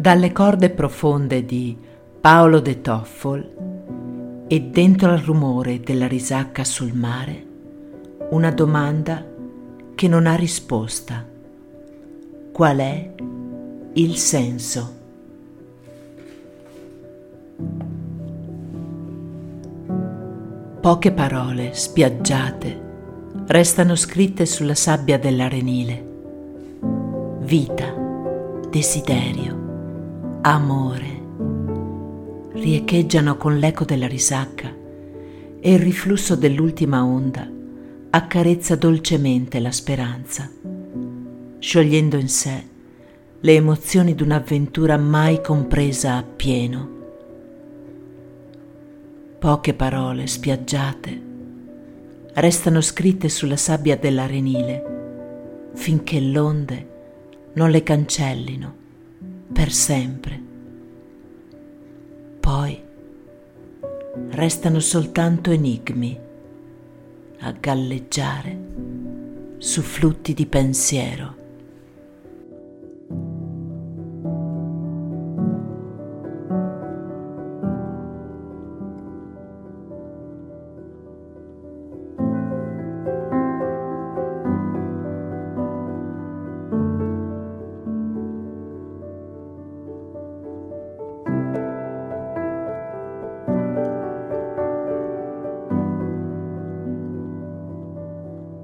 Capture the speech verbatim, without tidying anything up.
Dalle corde profonde di Paolo de Toffol e dentro al rumore della risacca sul mare, una domanda che non ha risposta. Qual è il senso? Poche parole spiaggiate restano scritte sulla sabbia dell'arenile. Vita, desiderio, amore riecheggiano con l'eco della risacca e il riflusso dell'ultima onda accarezza dolcemente la speranza, sciogliendo in sé le emozioni d'un'avventura mai compresa appieno. Poche parole spiaggiate restano scritte sulla sabbia dell'arenile finché l'onde non le cancellino per sempre. Poi restano soltanto enigmi a galleggiare su flutti di pensiero.